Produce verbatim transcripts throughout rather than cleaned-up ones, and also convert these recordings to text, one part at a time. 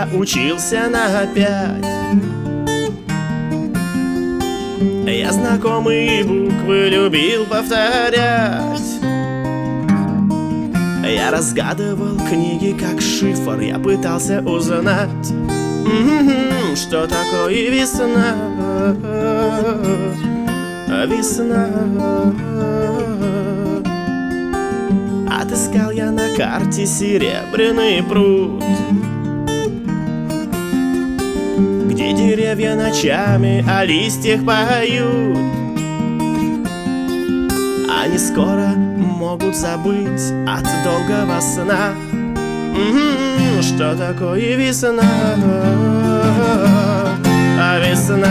учился на пять. Я знакомые буквы любил повторять. Я разгадывал книги как шифр. Я пытался узнать, м-м-м, что такое весна. Весна. Отыскал я на карте серебряный пруд, где деревья ночами о листьях поют. Они скоро могут забыть от долгого сна, м-м-м, что такое весна. А весна.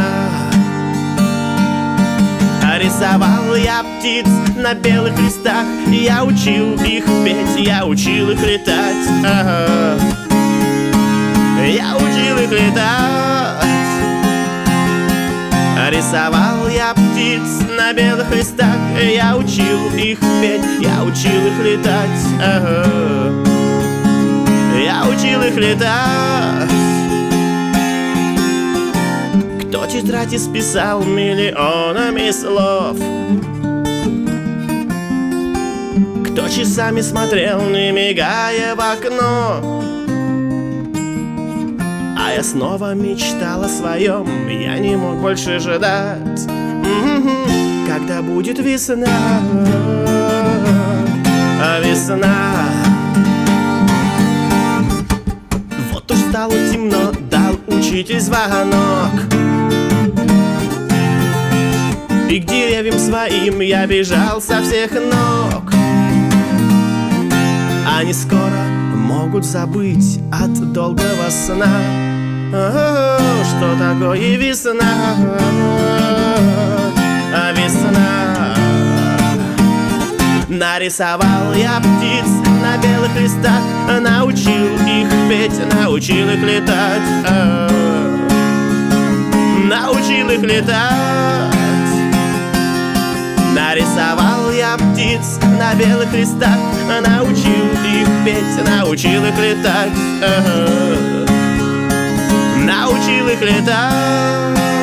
Рисовал я птиц на белых листах, я учил их петь, я учил их летать. Ага. Я учил их летать. Рисовал я птиц на белых листах, я учил их петь, я учил их летать. Ага. Я учил их летать. Кто тетрадь исписал миллионами слов, кто часами смотрел, не мигая, в окно. А я снова мечтал о своем, я не мог больше ждать, м-м-м, когда будет весна. А весна. Вот уж стало темно, дал учитель звонок, и к деревьям своим я бежал со всех ног. Они скоро могут забыть от долгого сна. О, что такое весна? А весна. Нарисовал я птиц на белых листах, научил их петь, научил их летать. О, научил их летать. Нарисовал я птиц на белых листах, научил их петь, научил их летать. Ага. Научил их летать.